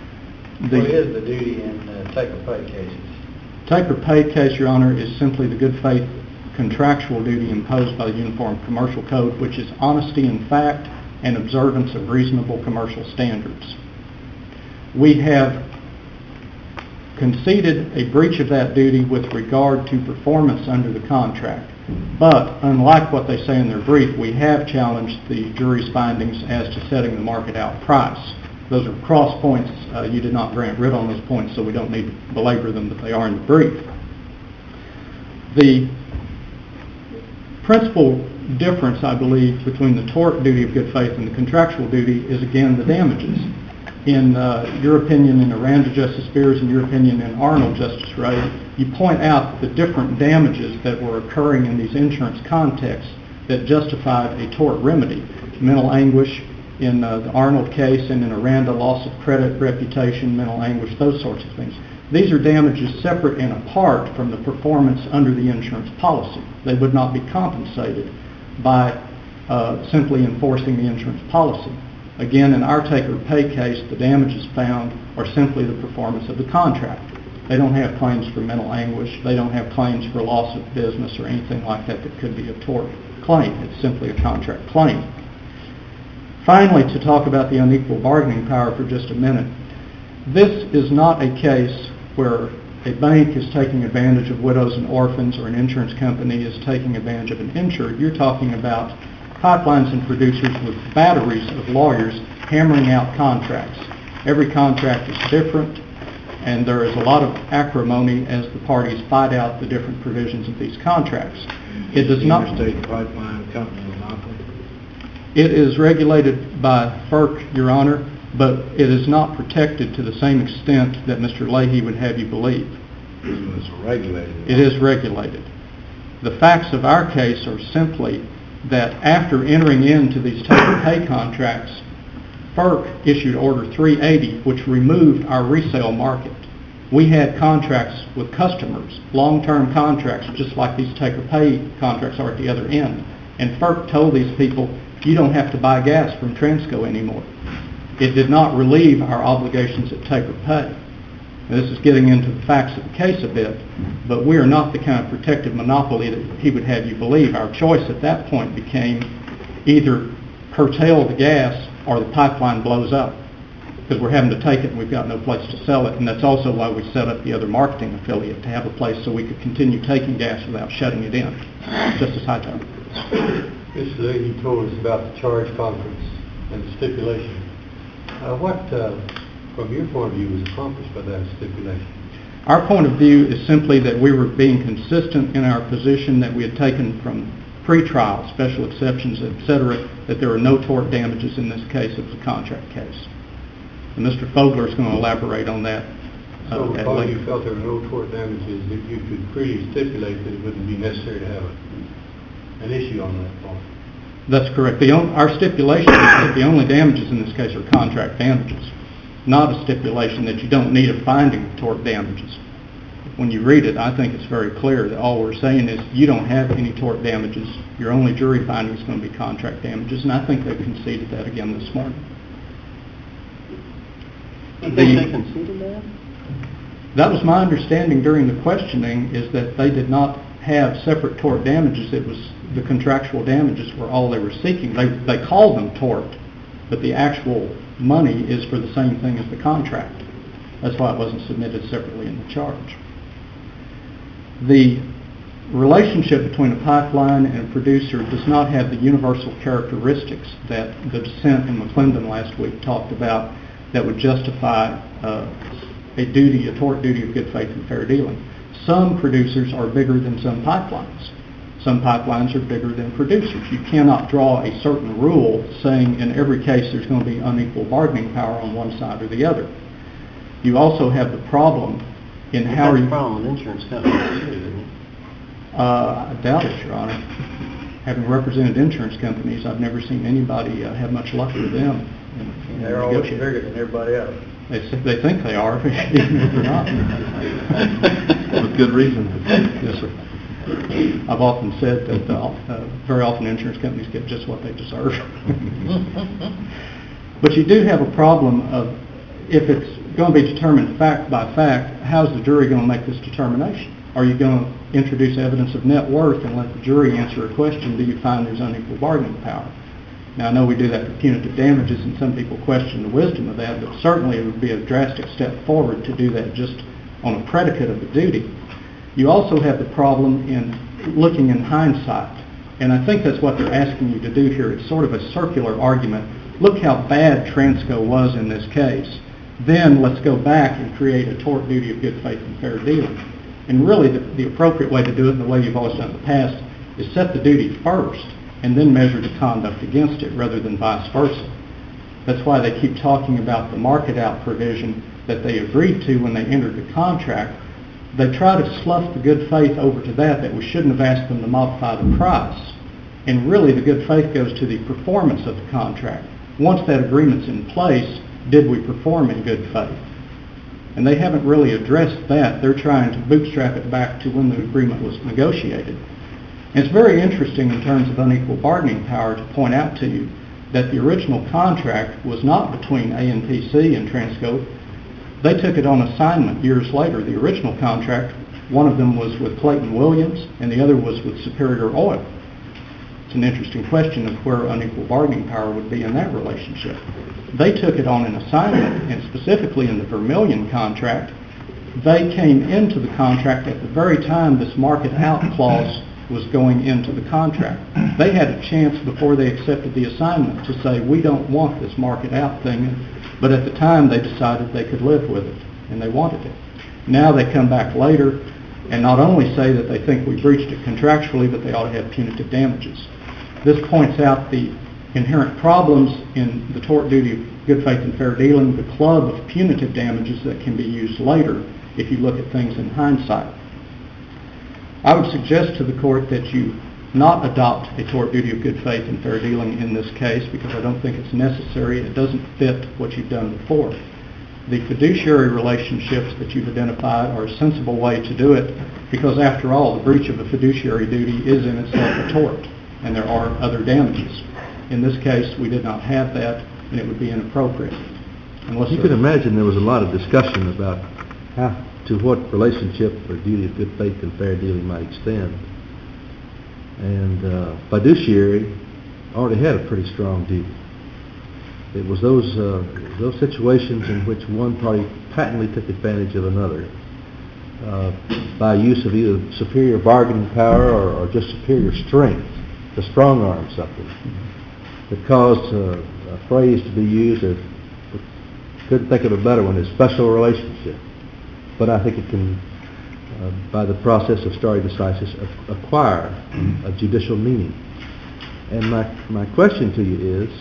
What is the duty in take-or-pay cases? Take-or-pay case, Your Honor, is simply the good faith contractual duty imposed by the Uniform Commercial Code, which is honesty in fact and observance of reasonable commercial standards. We have conceded a breach of that duty with regard to performance under the contract. But unlike what they say in their brief, we have challenged the jury's findings as to setting the market out price. Those are cross points. You did not grant writ on those points, so we don't need to belabor them, but they are in the brief. The principal difference, I believe, between the tort duty of good faith and the contractual duty is, again, the damages. In your opinion in Aranda, Justice Spears, and your opinion in Arnold, Justice Ray, you point out the different damages that were occurring in these insurance contexts that justified a tort remedy. Mental anguish in the Arnold case, and in Aranda, loss of credit, reputation, mental anguish, those sorts of things. These are damages separate and apart from the performance under the insurance policy. They would not be compensated by simply enforcing the insurance policy. Again, in our take or pay case, the damages found are simply the performance of the contract. They don't have claims for mental anguish. They don't have claims for loss of business or anything like that that could be a tort claim. It's simply a contract claim. Finally, to talk about the unequal bargaining power for just a minute, this is not a case where a bank is taking advantage of widows and orphans or an insurance company is taking advantage of an insured. You're talking about pipelines and producers with batteries of lawyers hammering out contracts. Every contract is different, and there is a lot of acrimony as the parties fight out the different provisions of these contracts. It does not. Interstate Pipeline Company monopoly. It is regulated by FERC, Your Honor, but it is not protected to the same extent that Mr. Leahy would have you believe. It's regulated. It is regulated. The facts of our case are simply that after entering into these take-or-pay contracts, FERC issued Order 380, which removed our resale market. We had contracts with customers, long-term contracts, just like these take-or-pay contracts are at the other end. And FERC told these people, you don't have to buy gas from Transco anymore. It did not relieve our obligations at take-or-pay. This is getting into the facts of the case a bit, but we are not the kind of protected monopoly that he would have you believe. Our choice at that point became either curtail the gas or the pipeline blows up, because we're having to take it and we've got no place to sell it. And that's also why we set up the other marketing affiliate, to have a place so we could continue taking gas without shutting it in. Justice Hightower. Mr. Leahy told us about the charge conference and the stipulation. What, from your point of view, was accomplished by that stipulation? Our point of view is simply that we were being consistent in our position that we had taken from pre-trial, special exceptions, etc., that there were no tort damages in this case. It was a contract case. And Mr. Fogler is going to elaborate on that. So because you felt there were no tort damages, if you could freely stipulate that it wouldn't be necessary to have an issue on that point. That's correct. Our stipulation is that the only damages in this case are contract damages, not a stipulation that you don't need a finding of tort damages. When you read it, I think it's very clear that all we're saying is you don't have any tort damages. Your only jury finding is going to be contract damages, and I think they've conceded that again this morning. They conceded that? That was my understanding during the questioning, is that they did not have separate tort damages. It was the contractual damages were all they were seeking. They called them tort, but the actual money is for the same thing as the contract. That's why it wasn't submitted separately in the charge. The relationship between a pipeline and a producer does not have the universal characteristics that the dissent in McClendon last week talked about that would justify a tort duty of good faith and fair dealing. Some producers are bigger than some pipelines. Some pipelines are bigger than producers. You cannot draw a certain rule saying in every case there's going to be unequal bargaining power on one side or the other. You also have the problem in how you... That's a problem with insurance companies too, isn't it? I doubt it, Your Honor. Having represented insurance companies, I've never seen anybody have much luck with them. They're always bigger than everybody else. They think they are, even if they're not. With good reason. Yes, sir. I've often said that very often insurance companies get just what they deserve. But you do have a problem of, if it's going to be determined fact by fact, how's the jury going to make this determination? Are you going to introduce evidence of net worth and let the jury answer a question, do you find there's unequal bargaining power? Now, I know we do that for punitive damages, and some people question the wisdom of that, but certainly it would be a drastic step forward to do that just on a predicate of a duty. You also have the problem in looking in hindsight, and I think that's what they're asking you to do here. It's sort of a circular argument. Look how bad Transco was in this case. Then let's go back and create a tort duty of good faith and fair dealing. And really the appropriate way to do it, and the way you've always done in the past, is set the duty first and then measure the conduct against it rather than vice versa. That's why they keep talking about the market out provision that they agreed to when they entered the contract. They try to slough the good faith over to that we shouldn't have asked them to modify the price. And really the good faith goes to the performance of the contract. Once that agreement's in place, did we perform in good faith? And they haven't really addressed that. They're trying to bootstrap it back to when the agreement was negotiated. And it's very interesting in terms of unequal bargaining power to point out to you that the original contract was not between ANPC and Transco. They took it on assignment years later. The original contract, one of them was with Clayton Williams and the other was with Superior Oil. It's an interesting question of where unequal bargaining power would be in that relationship. They took it on an assignment, and specifically in the Vermilion contract, they came into the contract at the very time this market out clause was going into the contract. They had a chance before they accepted the assignment to say, we don't want this market out thing, but at the time they decided they could live with it, and they wanted it. Now they come back later and not only say that they think we breached it contractually, but they ought to have punitive damages. This points out the inherent problems in the tort duty of good faith and fair dealing, the club of punitive damages that can be used later if you look at things in hindsight. I would suggest to the court that you not adopt a tort duty of good faith and fair dealing in this case because I don't think it's necessary. It doesn't fit what you've done before. The fiduciary relationships that you've identified are a sensible way to do it because after all, the breach of a fiduciary duty is in itself a tort and there are other damages. In this case, we did not have that and it would be inappropriate. You can imagine there was a lot of discussion about to what relationship or duty of good faith and fair dealing might extend. And fiduciary already had a pretty strong duty. It was those situations in which one party patently took advantage of another by use of either superior bargaining power or just superior strength to strong-arm something that caused a phrase to be used as, couldn't think of a better one, as special relationship. But I think it can, by the process of stare decisis, acquire a judicial meaning. And my question to you is,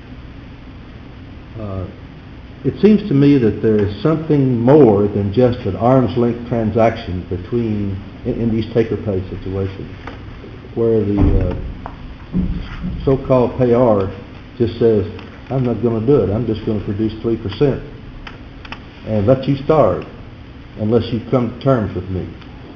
it seems to me that there is something more than just an arm's length transaction between, in these take-or-pay situations, where the so-called payor just says, I'm not going to do it, I'm just going to produce 3% and let you starve unless you come to terms with me.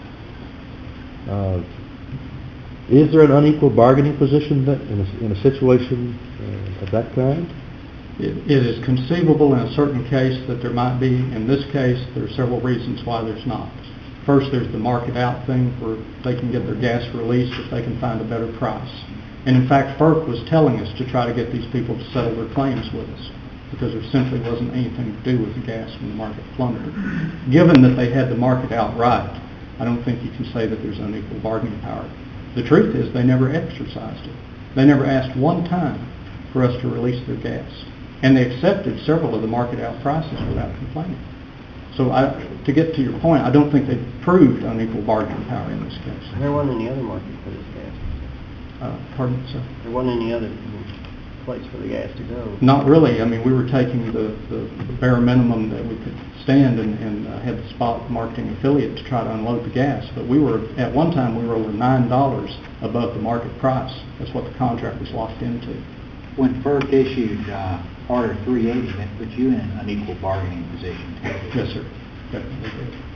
Is there an unequal bargaining position in a situation of that kind? It is conceivable in a certain case that there might be. In this case, there are several reasons why there's not. First, there's the market out thing where they can get their gas released if they can find a better price. And in fact, FERC was telling us to try to get these people to settle their claims with us because there simply wasn't anything to do with the gas when the market plummeted. Given that they had the market outright, I don't think you can say that there's unequal bargaining power. The truth is they never exercised it. They never asked one time for us to release their gas. And they accepted several of the market out prices without complaining. So to get to your point, I don't think they proved unequal bargaining power in this case. There wasn't any other market for this gas. Pardon, sir? There wasn't any other place for the gas to go. Not really. I mean, we were taking the bare minimum that we could stand and had the spot marketing affiliate to try to unload the gas. But at one time, we were over $9 above the market price. That's what the contract was locked into. When FERC issued Order 380, that put you in an unequal bargaining position. Yes, sir. Definitely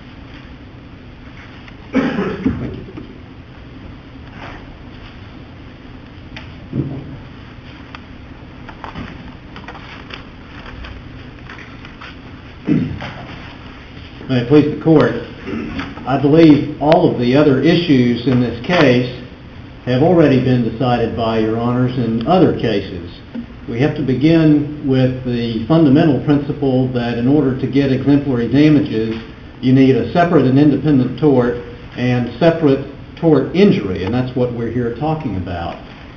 did. Thank you. May it please the court, I believe all of the other issues in this case have already been decided by Your Honors in other cases. We have to begin with the fundamental principle that in order to get exemplary damages, you need a separate and independent tort and separate tort injury, and that's what we're here talking about.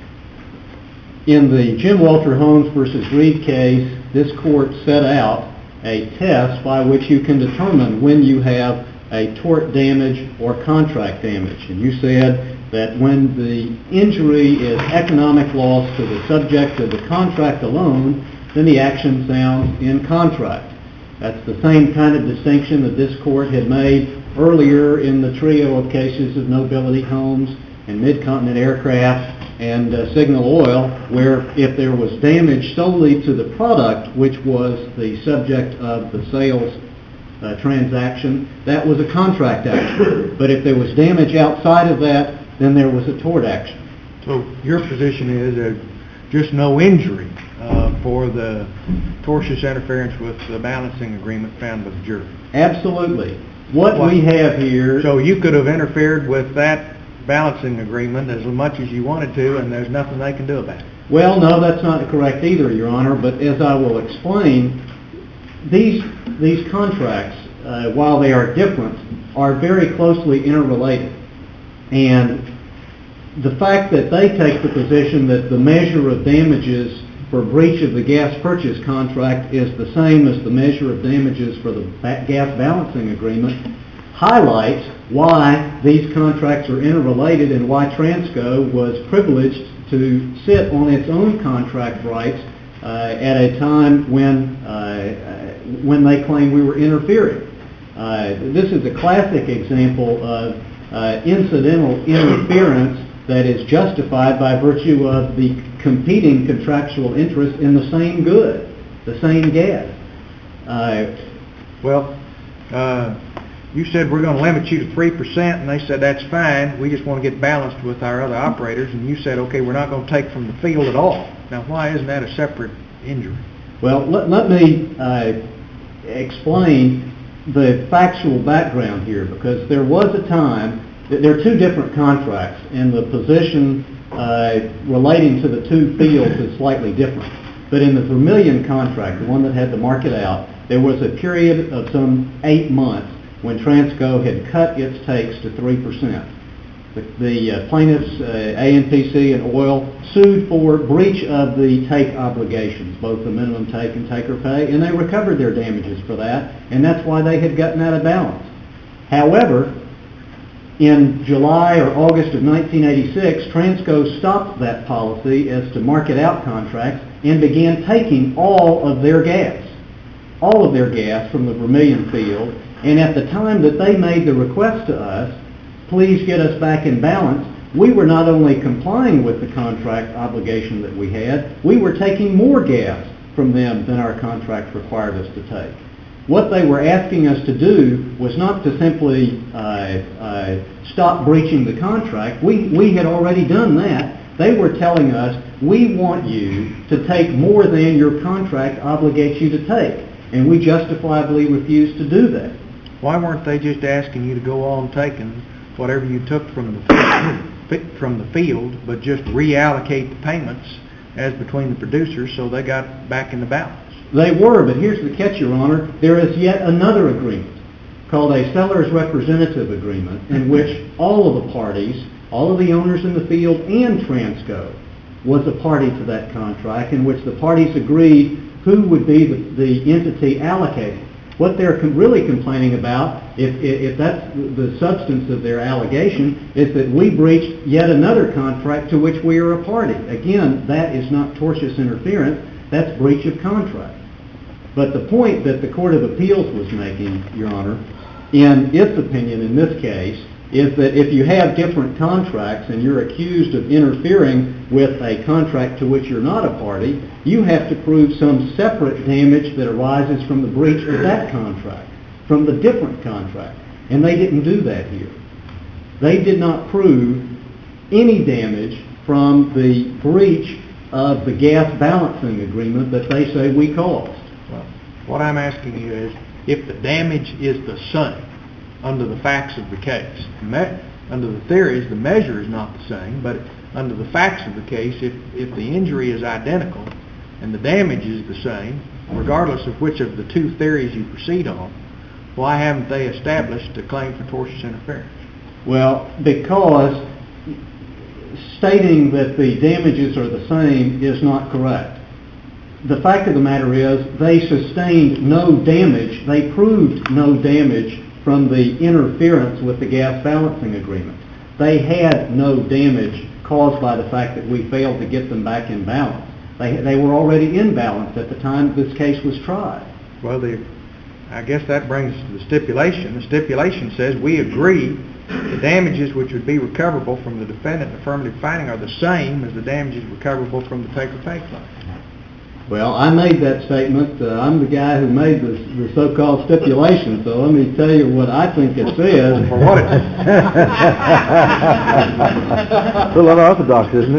In the Jim Walter Holmes versus Reed case, this court set out a test by which you can determine when you have a tort damage or contract damage. And you said that when the injury is economic loss to the subject of the contract alone, then the action sounds in contract. That's the same kind of distinction that this court had made earlier in the trio of cases of Nobility Homes and Mid-Continent Aircraft and Signal Oil, where if there was damage solely to the product, which was the subject of the sales transaction, that was a contract action. But if there was damage outside of that, then there was a tort action. So your position is there's just no injury for the tortious interference with the balancing agreement found by the jury? Absolutely. What we have here... So you could have interfered with that balancing agreement as much as you wanted to, and there's nothing they can do about it? Well, no, that's not correct either, Your Honor, but as I will explain, these contracts, while they are different, are very closely interrelated. And the fact that they take the position that the measure of damages for breach of the gas purchase contract is the same as the measure of damages for the gas balancing agreement highlights why these contracts are interrelated and why Transco was privileged to sit on its own contract rights at a time when they claim we were interfering. This is a classic example of incidental interference that is justified by virtue of the competing contractual interest in the same good, the same gas. You said we're going to limit you to 3%, and they said that's fine. We just want to get balanced with our other operators. And you said, okay, we're not going to take from the field at all. Now, why isn't that a separate injury? Well, let me explain the factual background here, because there was a time that there are two different contracts, and the position relating to the two fields is slightly different. But in the Vermilion contract, the one that had the market out, there was a period of some 8 months when Transco had cut its takes to 3%. The plaintiffs, ANPC and Oil, sued for breach of the take obligations, both the minimum take and take or pay, and they recovered their damages for that, and that's why they had gotten out of balance. However, in July or August of 1986, Transco stopped that policy as to market out contracts and began taking all of their gas from the Vermilion field. And at the time that they made the request to us, please get us back in balance, we were not only complying with the contract obligation that we had, we were taking more gas from them than our contract required us to take. What they were asking us to do was not to simply stop breaching the contract. We had already done that. They were telling us, we want you to take more than your contract obligates you to take. And we justifiably refused to do that. Why weren't they just asking you to go on taking whatever you took from the field, but just reallocate the payments as between the producers so they got back in the balance? They were, but here's the catch, Your Honor. There is yet another agreement called a seller's representative agreement in which all of the parties, all of the owners in the field and Transco was a party to that contract, in which the parties agreed who would be the entity allocated. What they're really complaining about, if that's the substance of their allegation, is that we breached yet another contract to which we are a party. Again, that is not tortious interference, that's breach of contract. But the point that the Court of Appeals was making, Your Honor, in its opinion in this case, is that if you have different contracts and you're accused of interfering with a contract to which you're not a party, you have to prove some separate damage that arises from the breach of that contract, from the different contract. And they didn't do that here. They did not prove any damage from the breach of the gas balancing agreement that they say we caused. Well, what I'm asking you is, if the damage is the same, under the facts of the case. Under the theories, the measure is not the same, but under the facts of the case, if the injury is identical and the damage is the same, regardless of which of the two theories you proceed on, why haven't they established a claim for tortious interference? Well, because stating that the damages are the same is not correct. The fact of the matter is they sustained no damage, they proved no damage from the interference with the gas balancing agreement. They had no damage caused by the fact that we failed to get them back in balance. They were already in balance at the time this case was tried. Well, I guess that brings us to the stipulation. The stipulation says we agree the damages which would be recoverable from the defendant affirmative finding are the same as the damages recoverable from the take-or-pay claim. Well, I made that statement. I'm the guy who made the so-called stipulation, so let me tell you what I think it says. For what it A little unorthodox, isn't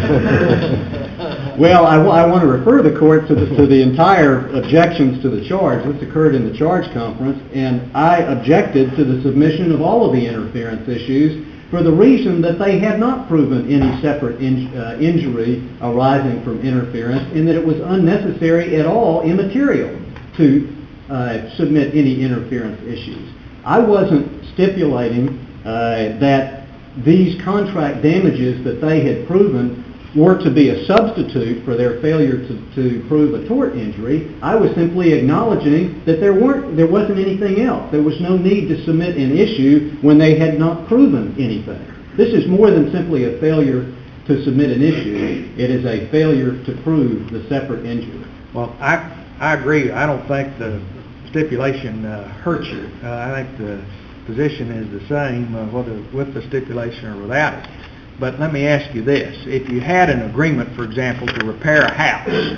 it? Well, I want to refer the court to the entire objections to the charge. This occurred in the charge conference, and I objected to the submission of all of the interference issues for the reason that they had not proven any separate injury arising from interference, and that it was unnecessary at all, immaterial, to submit any interference issues. I wasn't stipulating that these contract damages that they had proven were to be a substitute for their failure to prove a tort injury. I was simply acknowledging that there wasn't anything else. There was no need to submit an issue when they had not proven anything. This is more than simply a failure to submit an issue. It is a failure to prove the separate injury. Well, I agree. I don't think the stipulation hurts you. I think the position is the same whether with the stipulation or without it. But let me ask you this. If you had an agreement, for example, to repair a house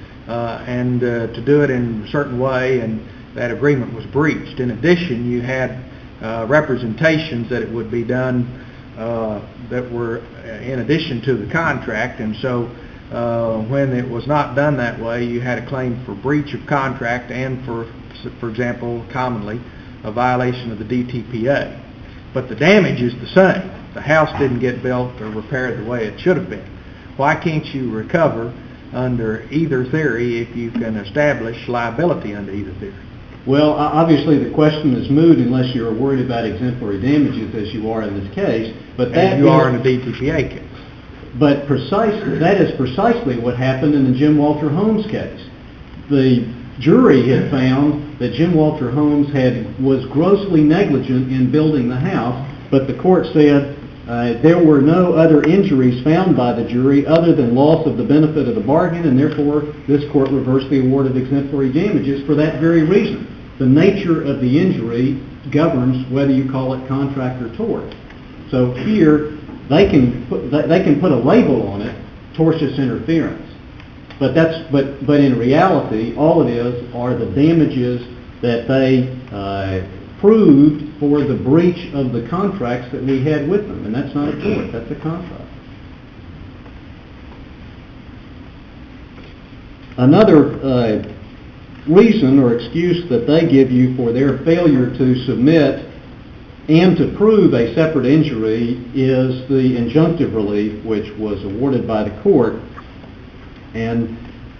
and to do it in a certain way, and that agreement was breached, in addition you had representations that it would be done that were in addition to the contract, and so when it was not done that way, you had a claim for breach of contract and for example, commonly, a violation of the DTPA. But the damage is the same. The house didn't get built or repaired the way it should have been. Why can't you recover under either theory if you can establish liability under either theory? Well, obviously the question is moot unless you're worried about exemplary damages as you are in this case. But that you are in a DTPA case. But that is precisely what happened in the Jim Walter Holmes case. The jury had found that Jim Walter Holmes was grossly negligent in building the house, but the court said there were no other injuries found by the jury other than loss of the benefit of the bargain, and therefore this court reversed the award of exemplary damages for that very reason. The nature of the injury governs whether you call it contract or tort. So here they can put a label on it, tortious interference. But in reality, all it is are the damages that they proved for the breach of the contracts that we had with them. And that's not a tort, that's a contract. Another reason or excuse that they give you for their failure to submit and to prove a separate injury is the injunctive relief which was awarded by the court. And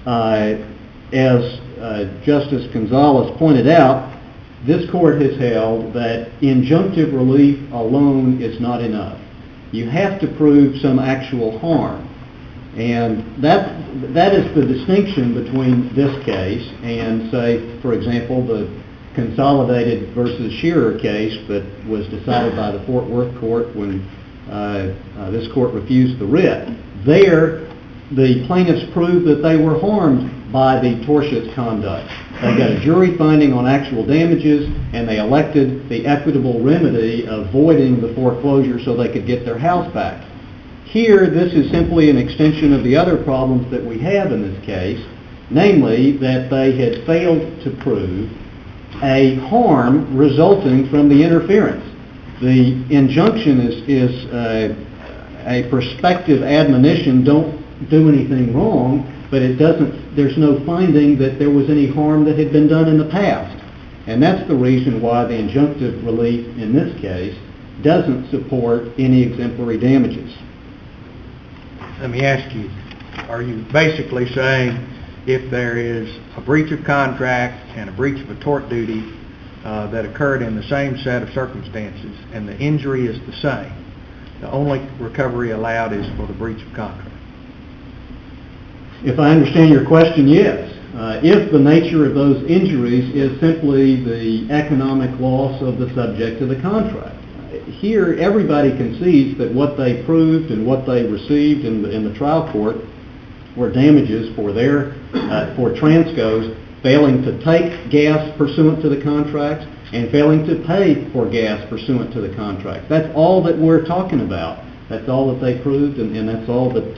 as Justice Gonzalez pointed out, this court has held that injunctive relief alone is not enough. You have to prove some actual harm. And that is the distinction between this case and, say, for example, the Consolidated versus Shearer case that was decided by the Fort Worth court when this court refused the writ. There, the plaintiffs proved that they were harmed by the tortious conduct. They got a jury finding on actual damages, and they elected the equitable remedy of voiding the foreclosure so they could get their house back. Here, this is simply an extension of the other problems that we have in this case, namely that they had failed to prove a harm resulting from the interference. The injunction is a prospective admonition, don't do anything wrong, but there's no finding that there was any harm that had been done in the past. And that's the reason why the injunctive relief in this case doesn't support any exemplary damages. Let me ask you, are you basically saying if there is a breach of contract and a breach of a tort duty that occurred in the same set of circumstances and the injury is the same, the only recovery allowed is for the breach of contract? If I understand your question, yes. If the nature of those injuries is simply the economic loss of the subject of the contract. Here, everybody concedes that what they proved and what they received in the trial court were damages for for Transco's failing to take gas pursuant to the contract and failing to pay for gas pursuant to the contract. That's all that we're talking about. That's all that they proved, and that's all that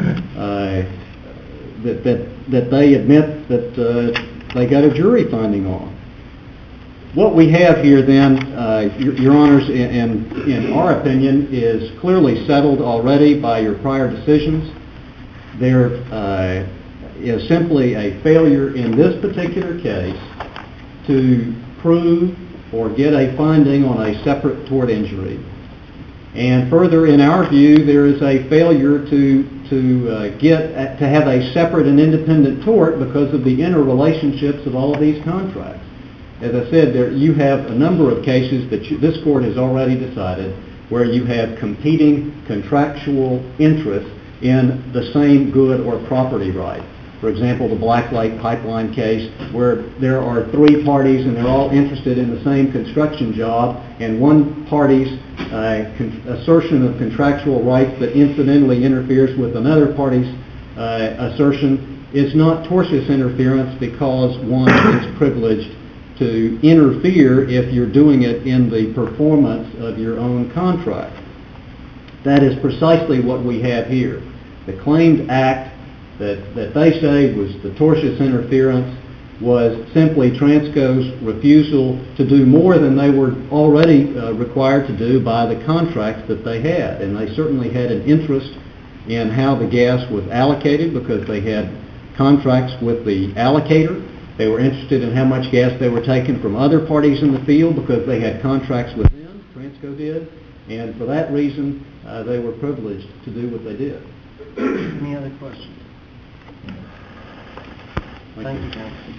that they admit that they got a jury finding on. What we have here then, Your Honors, in our opinion, is clearly settled already by your prior decisions. There is simply a failure in this particular case to prove or get a finding on a separate tort injury. And further, in our view, there is a failure to have a separate and independent tort because of the interrelationships of all of these contracts. As I said, you have a number of cases that this court has already decided where you have competing contractual interests in the same good or property right. For example, the Black Lake Pipeline case, where there are three parties and they're all interested in the same construction job, and one party's assertion of contractual rights that incidentally interferes with another party's assertion is not tortious interference because one is privileged to interfere if you're doing it in the performance of your own contract. That is precisely what we have here. The claimed act that they say was the tortious interference was simply Transco's refusal to do more than they were already required to do by the contracts that they had. And they certainly had an interest in how the gas was allocated because they had contracts with the allocator. They were interested in how much gas they were taking from other parties in the field because they had contracts with them, Transco did. And for that reason, they were privileged to do what they did. Any other questions? Thank you, Counsel.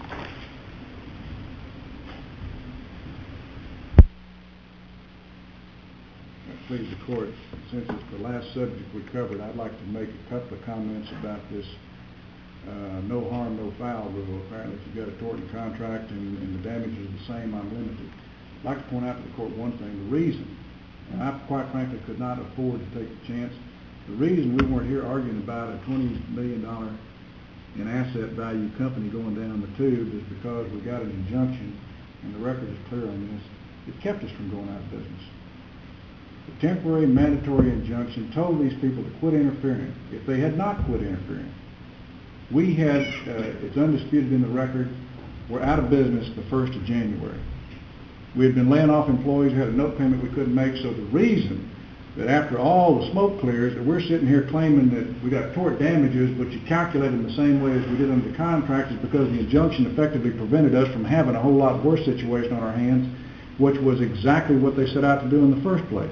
Please, the court, since it's the last subject we covered, I'd like to make a couple of comments about this no harm, no foul rule. Apparently, if you've got a tort and contract and the damages are the same, unlimited. I'd like to point out to the court one thing. The reason, and I quite frankly could not afford to take the chance, the reason we weren't here arguing about a $20 million in asset value company going down the tube is because we got an injunction, and the record is clear on this. It kept us from going out of business. The temporary mandatory injunction told these people to quit interfering. If they had not quit interfering, we had, it's undisputed in the record, we're out of business the 1st of January. We had been laying off employees, we had a note payment we couldn't make, so the reason that after all the smoke clears that we're sitting here claiming that we got tort damages, but you calculate them the same way as we did under the contract, is because the injunction effectively prevented us from having a whole lot worse situation on our hands, which was exactly what they set out to do in the first place.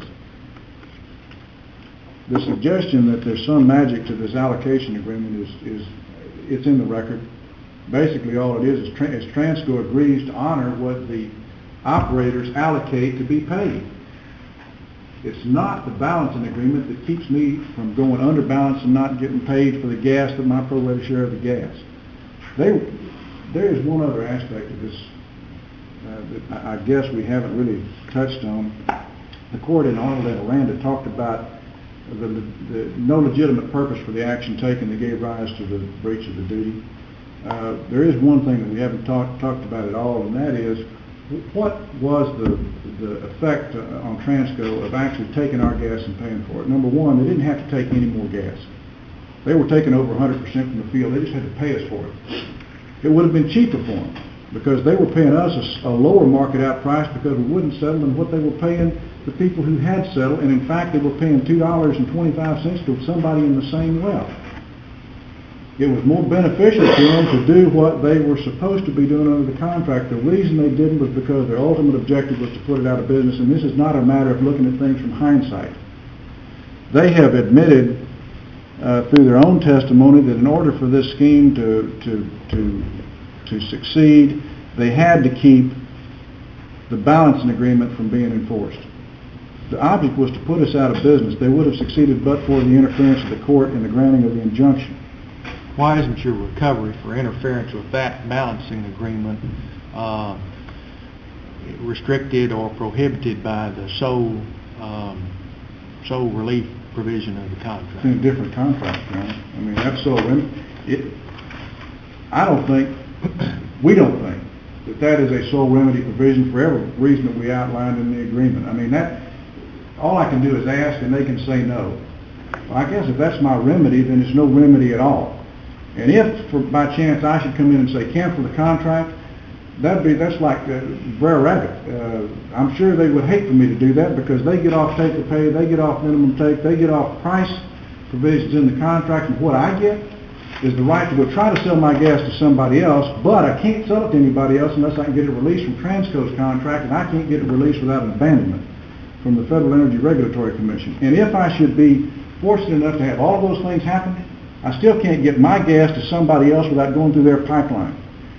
The suggestion that there's some magic to this allocation agreement is it's in the record. Basically all it is Transco agrees to honor what the operators allocate to be paid. It's not the balancing agreement that keeps me from going under balance and not getting paid for the gas, for my pro rata share of the gas. There is one other aspect of this that I guess we haven't really touched on. The court in Arnold and Aranda talked about the no legitimate purpose for the action taken that gave rise to the breach of the duty. There is one thing that we haven't talked about at all, and that is what was the effect on Transco of actually taking our gas and paying for it. Number one, they didn't have to take any more gas. They were taking over 100% from the field. They just had to pay us for it. It would have been cheaper for them because they were paying us a lower market out price because we wouldn't settle than what they were paying the people who had settled, and in fact they were paying $2.25 to somebody in the same well. It was more beneficial to them to do what they were supposed to be doing under the contract. The reason they didn't was because their ultimate objective was to put it out of business, and this is not a matter of looking at things from hindsight. They have admitted through their own testimony that in order for this scheme to succeed, they had to keep the balancing agreement from being enforced. The object was to put us out of business. They would have succeeded but for the interference of the court in the granting of the injunction. Why isn't your recovery for interference with that balancing agreement restricted or prohibited by the sole relief provision of the contract? It's in a different contract, John. I mean, that's so. We don't think that is a sole remedy provision for every reason that we outlined in the agreement. I mean, that all I can do is ask, and they can say no. Well, I guess if that's my remedy, then it's no remedy at all. And if, by chance, I should come in and say cancel the contract, that's like Brer Rabbit. I'm sure they would hate for me to do that because they get off take or pay, they get off minimum take, they get off price provisions in the contract, and what I get is the right to go try to sell my gas to somebody else, but I can't sell it to anybody else unless I can get it released from Transco's contract, and I can't get it released without an abandonment from the Federal Energy Regulatory Commission. And if I should be fortunate enough to have all of those things happen, I still can't get my gas to somebody else without going through their pipeline.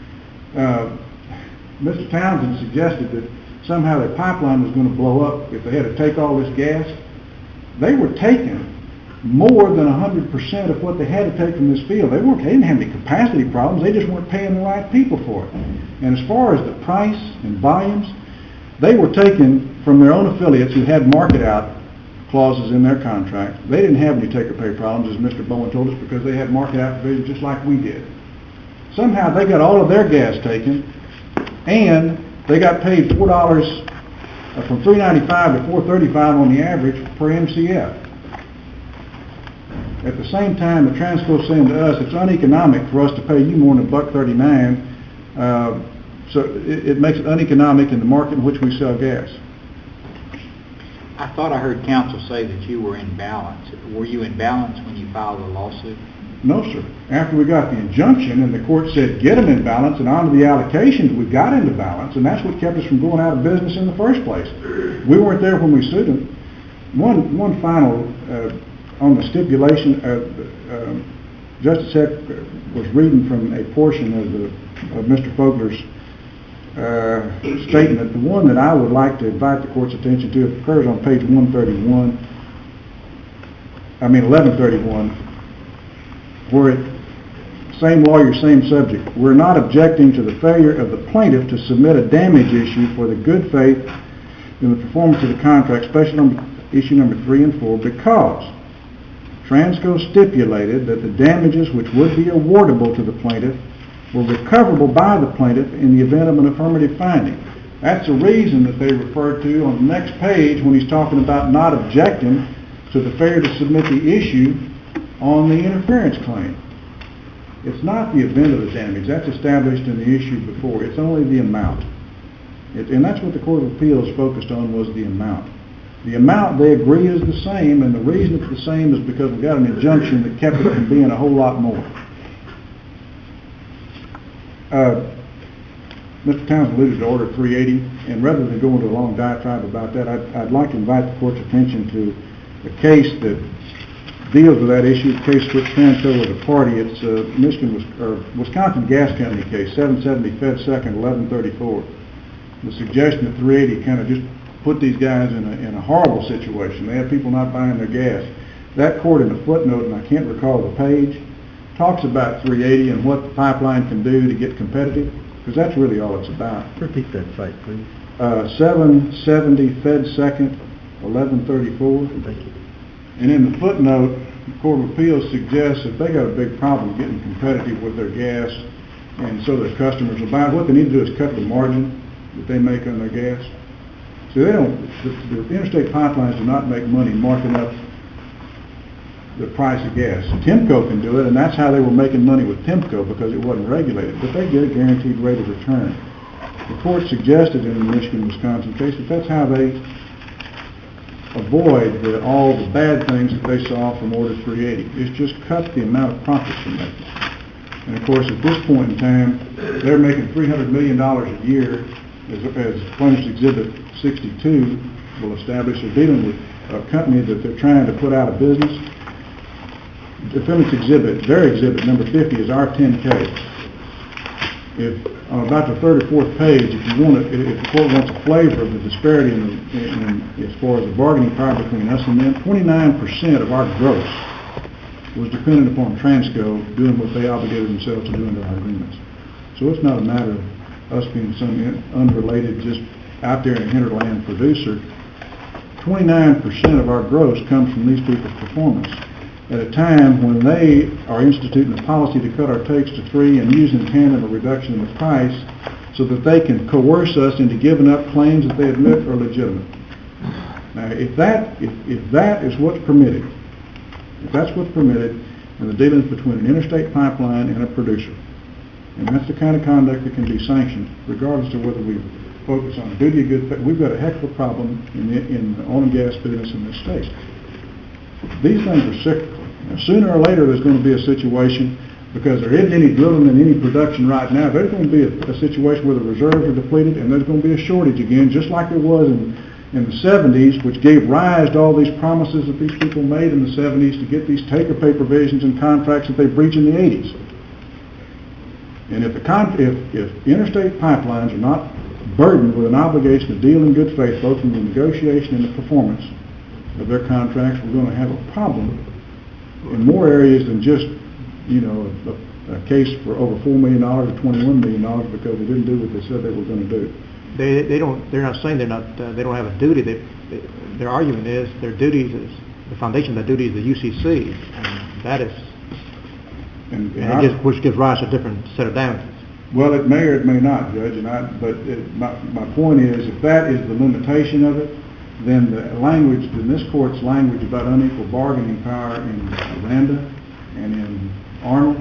Mr. Townsend suggested that somehow their pipeline was going to blow up if they had to take all this gas. They were taking more than 100% of what they had to take from this field. They didn't have any capacity problems. They just weren't paying the right people for it. And as far as the price and volumes, they were taking from their own affiliates who had market out clauses in their contract. They didn't have any take-or-pay problems, as Mr. Bowen told us, because they had market out provisions just like we did. Somehow they got all of their gas taken, and they got paid $4 from $3.95 to $4.35 on the average per MCF. At the same time, the Transco saying to us it's uneconomic for us to pay you more than $1.39, so it makes it uneconomic in the market in which we sell gas. I thought I heard counsel say that you were in balance. Were you in balance when you filed the lawsuit? No, sir. After we got the injunction and the court said get them in balance and onto the allocations, we got into balance, and that's what kept us from going out of business in the first place. We weren't there when we sued them. One final on the stipulation. Justice Heck was reading from a portion of Mr. Fogler's statement. The one that I would like to invite the court's attention to, it occurs on page 1131, where same lawyer, same subject. We're not objecting to the failure of the plaintiff to submit a damage issue for the good faith in the performance of the contract, especially issue number 3 and 4, because Transco stipulated that the damages which would be awardable to the plaintiff were recoverable by the plaintiff in the event of an affirmative finding. That's the reason that they refer to on the next page when he's talking about not objecting to the failure to submit the issue on the interference claim. It's not the event of the damage. That's established in the issue before. It's only the amount. And that's what the Court of Appeals focused on, was the amount. The amount they agree is the same, and the reason it's the same is because we've got an injunction that kept it from being a whole lot more. Mr. Townsend alluded to Order 380, and rather than go into a long diatribe about that, I'd like to invite the court's attention to a case that deals with that issue, the case which Transco was a party. It's Wisconsin Gas Company case, 770 Fed 2nd, 1134. The suggestion that 380 kind of just put these guys in a horrible situation. They have people not buying their gas. That court, in a footnote, and I can't recall the page, talks about 380 and what the pipeline can do to get competitive, because that's really all it's about. Repeat that site, please. 770 Fed 2nd, 1134. Thank you. And in the footnote, the Court of Appeals suggests that they got a big problem getting competitive with their gas, and so their customers will buy it. What they need to do is cut the margin that they make on their gas. So the interstate pipelines do not make money marking up the price of gas. TIMCO can do it, and that's how they were making money with TIMCO, because it wasn't regulated, but they get a guaranteed rate of return. The court suggested in the Michigan-Wisconsin case that that's how they avoid all the bad things that they saw from Order 380. It's just cut the amount of profits from making. And of course, at this point in time, they're making $300 million a year, as Plaintiff's Exhibit 62 will establish. They're dealing with a company that they're trying to put out of business. Defendant's exhibit, their exhibit number 50 is our 10K. If on about the third or fourth page, if the court wants a flavor of the disparity in as far as the bargaining power between us and them, 29% of our gross was dependent upon Transco doing what they obligated themselves to do under our agreements. So it's not a matter of us being some unrelated, just out there in a hinterland producer. 29% of our gross comes from these people's performance. At a time when they are instituting a policy to cut our takes to 3 and using in tandem a reduction in the price so that they can coerce us into giving up claims that they admit are legitimate. Now, if that is what's permitted, if that's what's permitted in the dealings between an interstate pipeline and a producer, and that's the kind of conduct that can be sanctioned, regardless of whether we focus on duty of good faith, we've got a heck of a problem in the oil and gas business in this state. These things are cyclical. Now, sooner or later, there's going to be a situation, because there isn't any drilling and any production right now, there's going to be a situation where the reserves are depleted, and there's going to be a shortage again, just like there was in the 70s, which gave rise to all these promises that these people made in the 70s to get these take-or-pay provisions and contracts that they breached in the 80s. And if interstate pipelines are not burdened with an obligation to deal in good faith, both in the negotiation and the performance of their contracts, we're going to have a problem in more areas than just, a case for over $4 million or $21 million because they didn't do what they said they were going to do. They're not saying they don't have a duty. Their argument is their duties is the foundation of that duty is the UCC, and that is, which gives rise to a different set of damages. Well, it may or it may not, Judge. My point is, if that is the limitation of it, then the language, in this court's language about unequal bargaining power in Aranda and in Arnold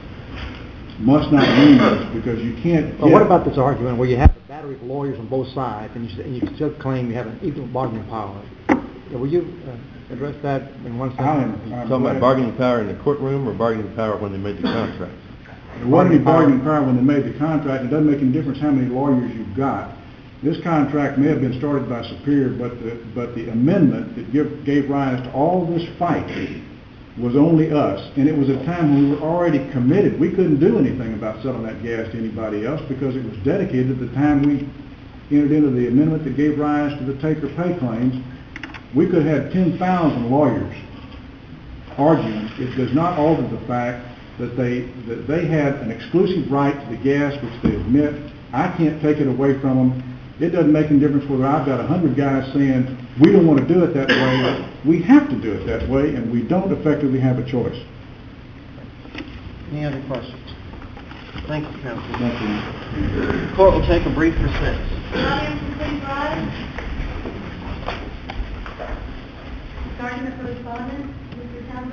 must not mean this, because you can't. Well, what about this argument where you have a battery of lawyers on both sides and you still claim you have an equal bargaining power? Will you address that in one sentence? Talking about bargaining power in the courtroom or bargaining power when they made the contract? There wasn't any bargaining power when they made the contract. It doesn't make any difference how many lawyers you've got. This contract may have been started by Superior, but the amendment that gave rise to all this fight was only us. And it was a time when we were already committed. We couldn't do anything about selling that gas to anybody else because it was dedicated at the time we entered into the amendment that gave rise to the take-or-pay claims. We could have had 10,000 lawyers arguing. It does not alter the fact that they had an exclusive right to the gas, which they admit. I can't take it away from them. It doesn't make any difference whether I've got 100 guys saying, we don't want to do it that way. We have to do it that way, and we don't effectively have a choice. Any other questions? Thank you, Counsel. Thank you. The court will take a brief recess. Audience, please rise. Argument for respondent, Mr. Townsend.